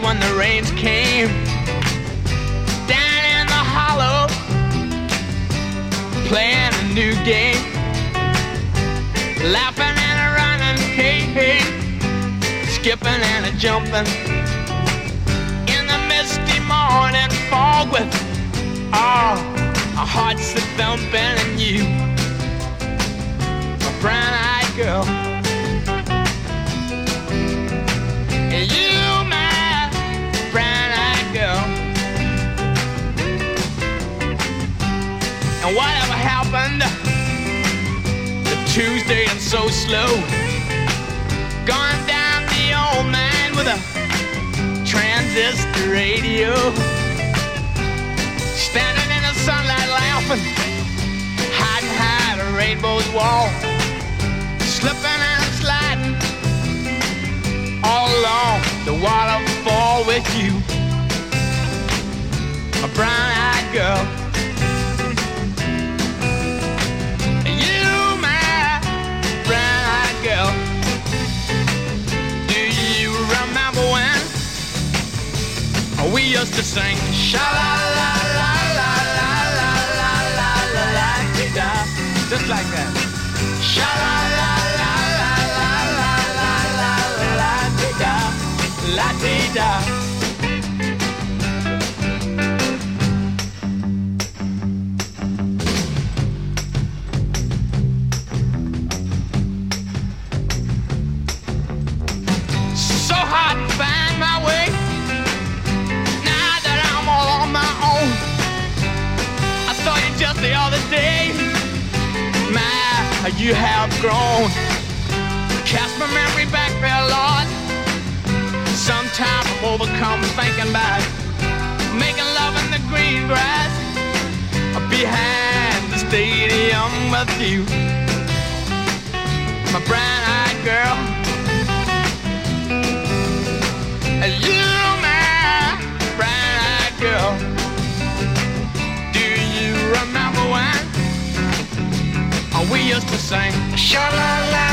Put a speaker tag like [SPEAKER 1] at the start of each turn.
[SPEAKER 1] when the rains came. Down in the hollow, playing a new game. Laughing and a running, hey, hey. Skipping and a jumping. In the misty morning fog with, oh, our hearts are thumping and you, my brown-eyed girl. And you, my brown-eyed girl. And whatever happened to Tuesday and so slow? Gone down the old man with a transistor radio. Standing in the sunlight laughing, hiding behind a rainbow's wall. Slipping and sliding all along the waterfall with you, a brown-eyed girl. You, my brown-eyed girl. Do you remember when we used to sing sha-la-la-la-la-la-la-la-la-la-la-la-la-la-la, just like that? Sha-la-la-la-la-la-la-la-la-la-la-la-la-la-la. So hard to find my way now that I'm all on my own. I saw you just the other day. My, you have grown. Cast my memory back there, Lord. Sometimes I'm overcome thinking about making love in the green grass behind the stadium with you, my brown-eyed girl. And you, my brown-eyed girl. Do you remember when we used to sing sha-la-la?